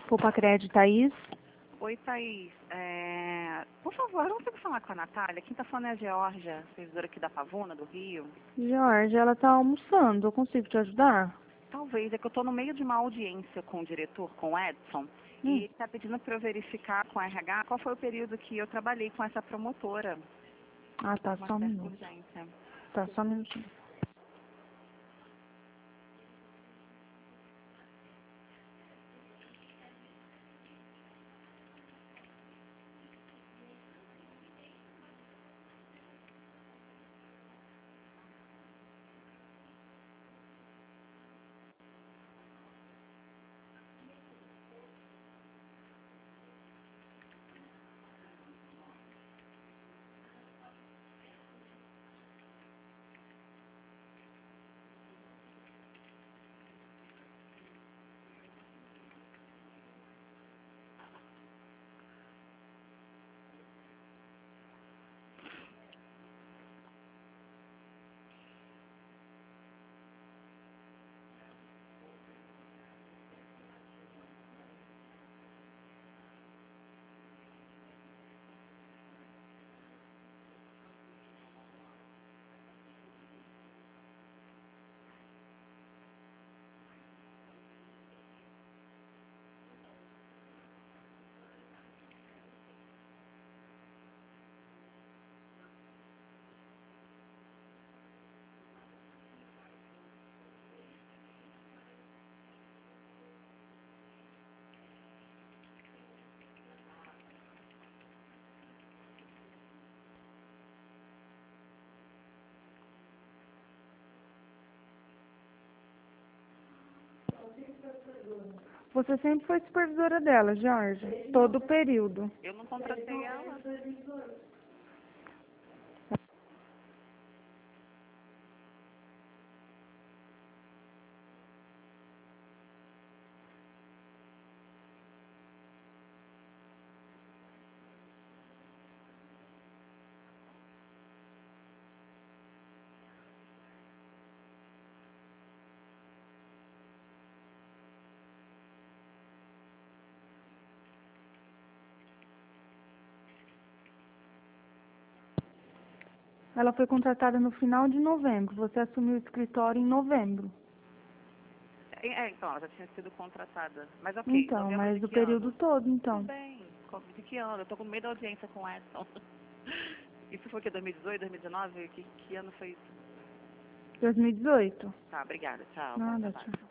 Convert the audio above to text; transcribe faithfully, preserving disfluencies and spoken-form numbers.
Poupa Crédito, Thaís. Oi, Thaís. É... Por favor, eu consigo falar com a Natália? Quem está falando é a Georgia, servidora aqui da Pavuna, do Rio. Jorge, ela tá almoçando. Eu consigo te ajudar? Talvez, é que eu estou no meio de uma audiência com o diretor, com o Edson, Hum. e está pedindo para eu verificar com a R H qual foi o período que eu trabalhei com essa promotora. Ah, tá. Uma Só um certa minuto. urgência. Tá, só um minutinho. Você sempre foi supervisora dela, Jorge? Todo o período. Eu não contratei ela. Ela foi contratada no final de novembro. Você assumiu o escritório em novembro. É, é, então, ela já tinha sido contratada. Mas ok, Então, novembro mas de o que período ano? todo, então. Tudo bem. De que ano? Eu estou no meio da audiência com o Edson. Isso foi o que? dois mil e dezoito, dois mil e dezenove? Que, que ano foi isso? dois mil e dezoito. Tá, obrigada. Tchau. Bom Nada, trabalho. tchau.